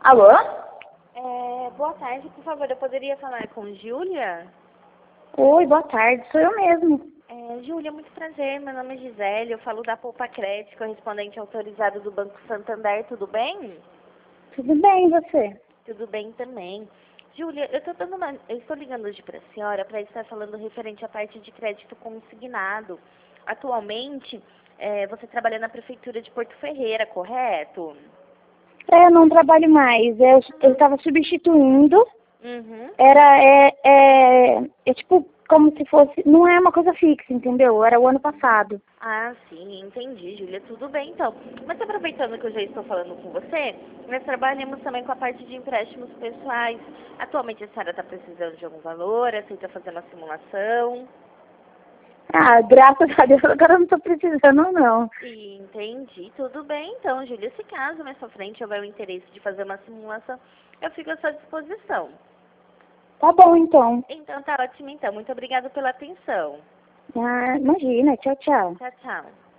Alô? Boa tarde, por favor, eu poderia falar com Júlia? Oi, boa tarde, sou eu mesmo. Júlia, muito prazer, meu nome é Gisele, eu falo da Poupa Crédito, correspondente autorizado do Banco Santander, tudo bem? Tudo bem, e você? Tudo bem também. Júlia, eu estou ligando hoje para a senhora para estar falando referente à parte de crédito consignado. Atualmente, você trabalha na Prefeitura de Porto Ferreira, correto? Eu não trabalho mais, eu estava substituindo, Uhum. é tipo como se fosse, não é uma coisa fixa, entendeu? Era o ano passado. Ah, sim, entendi, Júlia. Tudo bem, então. Mas aproveitando que eu já estou falando com você, nós trabalhamos também com a parte de empréstimos pessoais. Atualmente a senhora está precisando de algum valor, aceita fazer uma simulação? Ah, graças a Deus agora eu não estou precisando não. Entendi, tudo bem, então, Júlia. Se caso na sua frente houver o interesse de fazer uma simulação, eu fico à sua disposição. Tá bom então. Então, tá ótimo, então. Muito obrigada pela atenção. Ah, imagina, tchau, tchau. Tchau, tchau.